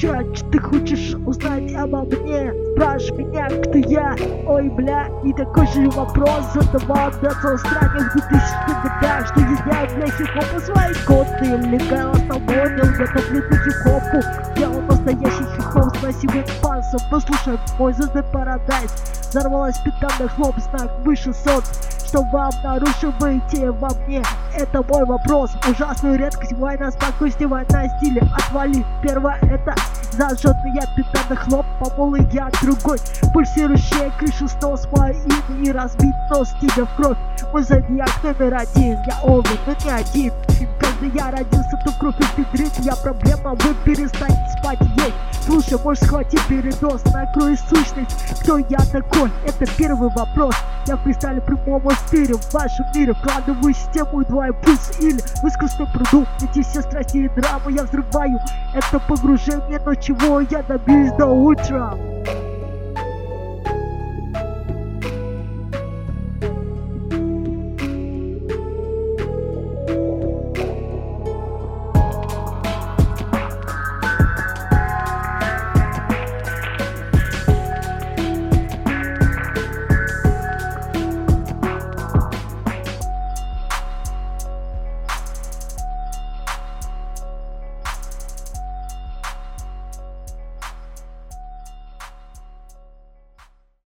чё ты хочешь узнать обо мне? Спрашивай меня, кто я. Ой, бля, и такой же вопрос задавал Децл странник в 2000-х годах. Что я знаю, бля, хип-хопу свои годы. Легал, понял, готов ли ты хип-хопу? Делал настоящий хип-хоп с массивным пансом. Послушай мой The Paradise. Взорвалась питанный хлоп, знак выше солнца. Что вам нарушиваете во мне? Это мой вопрос. Ужасную редкость, война, спокойствие, война стиля. Отвали. Первое это зажженный я питанный хлоп, помолы я другой. Пульсирующая крыша снос моим и разбит нос стиля в кровь. Мой зодиак номер один, я овен, но не один. Когда я родился, то кровь и педрит. Я проблема, вы перестаньте спать и есть. Слушай, можешь схватить передоз, накрой сущность. Кто я такой? Это первый вопрос. Я в кристалле прямого стиля в вашем мире. Вкладываю систему и двое пульс или в искусственном пруду. Эти все страсти и драмы я взрываю. Это погружение, но чего я добьюсь до утра.